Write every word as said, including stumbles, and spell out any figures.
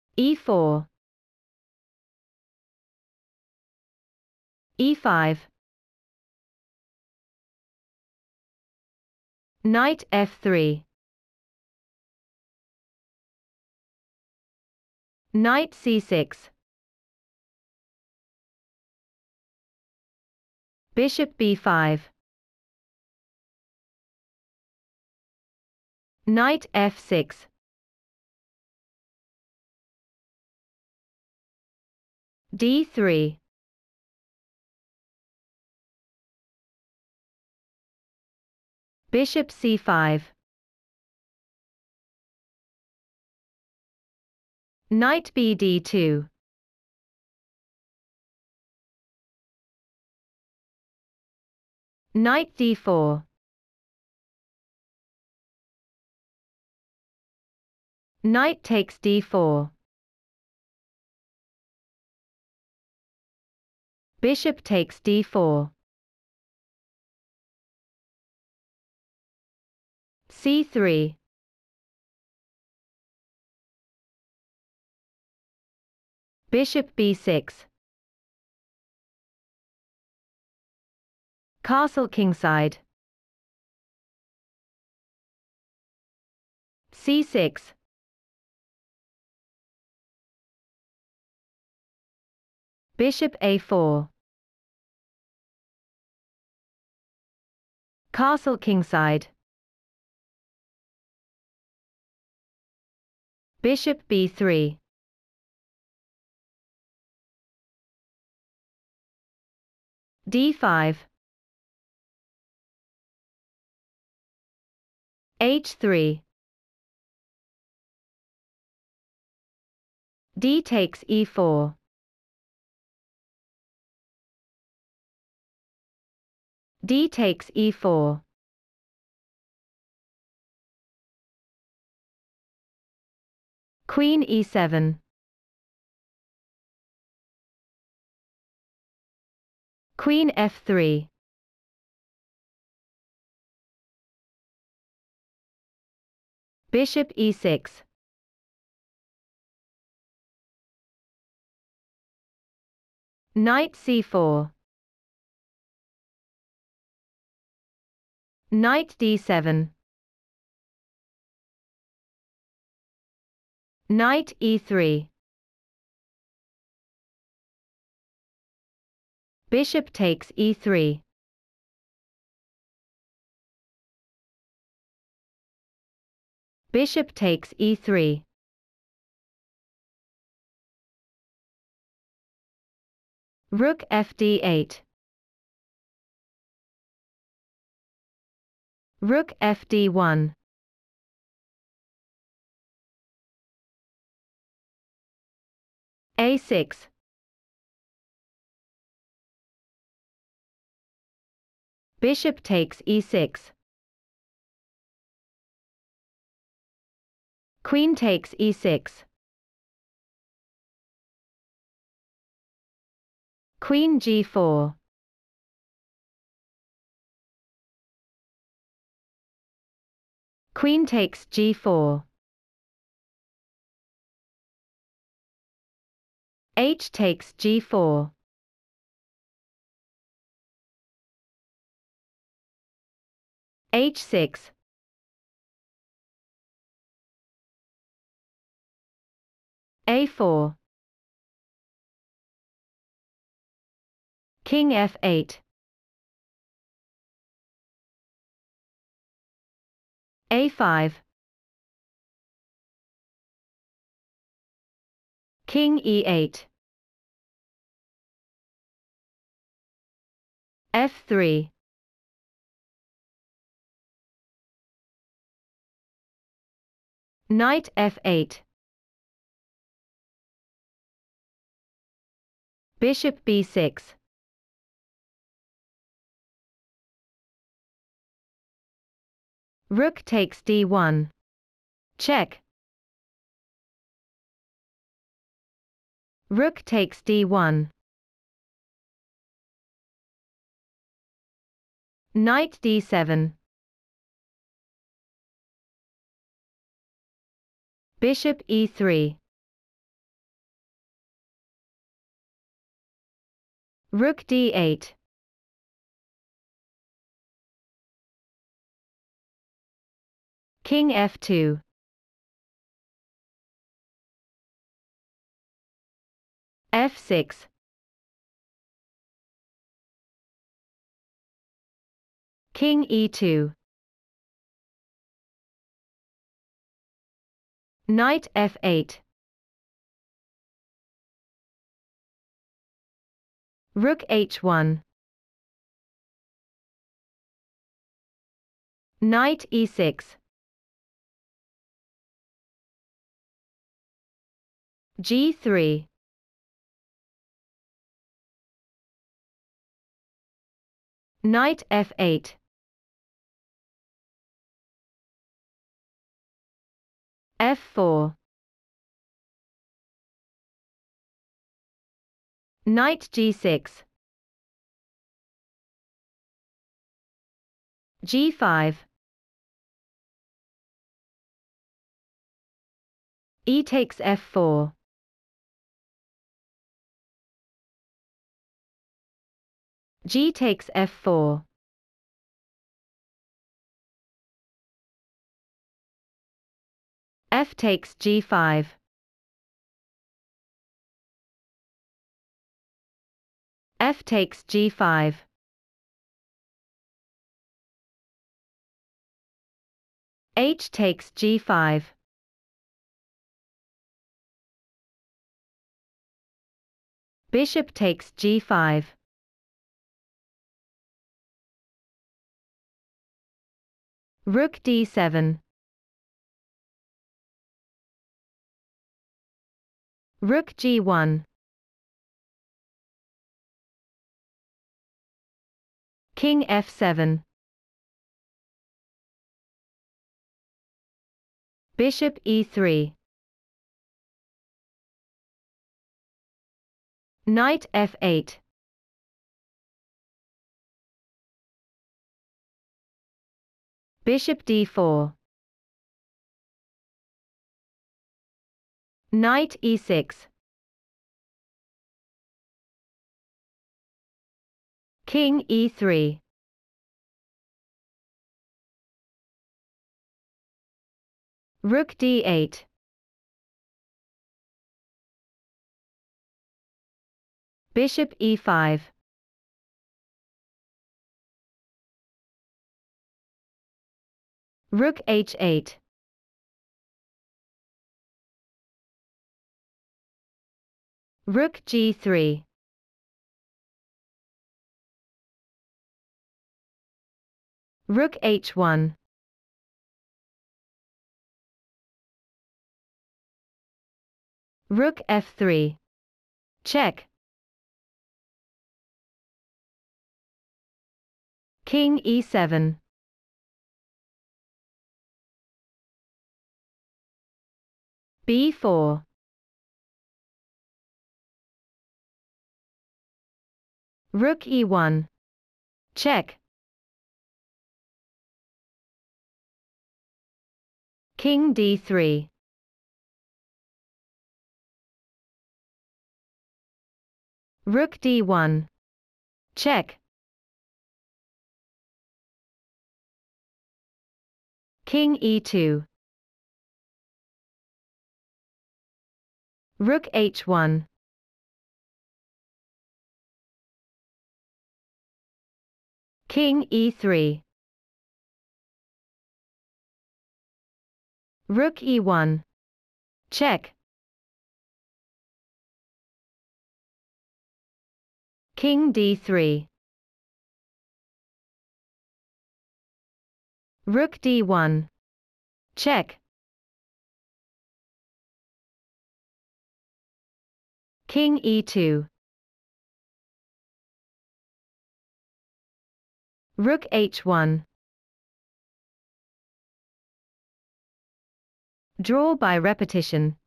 e four, e five, knight f three, knight c six, bishop b five, knight f six, d three, bishop c five, knight b d two, knight d four, knight takes d four, bishop takes d four, c three, bishop b six, castle kingside, c six, bishop a four, castle kingside, bishop b three, d five, h three, d takes e four, d takes e four, queen e seven, queen f three, bishop e six, knight c four, knight d seven, knight e three, bishop takes e three, bishop takes e three, rook f d eight, rook f d one, a six, bishop takes e six, queen takes e six, queen g four, queen takes g four, h takes g four, h six, a four, king f eight, a five, king e eight, f three, knight f eight, bishop b six, rook takes d one, check, rook takes d one, knight d seven, bishop e three, Rook d eight. King f two. f six. King e two. Knight f eight. Rook h one. Knight e six. g three. Knight f eight. f four. Knight g six. g five. E takes f four. G takes f four. F takes g five. F takes g five. H takes g five. Bishop takes g five. Rook d seven. Rook g one. King f seven. Bishop e three. Knight f eight. Bishop d four. Knight e six. King e three. Rook d eight. Bishop e five. Rook h eight. Rook g three. Rook h one. Rook f three. Check. King e seven. b four. Rook e one. Check. King d three. Rook d one. Check. King e two. Rook h one. King e three. Rook e one. Check. King d three. Rook d one. Check. King e two. Rook h one. Draw by repetition.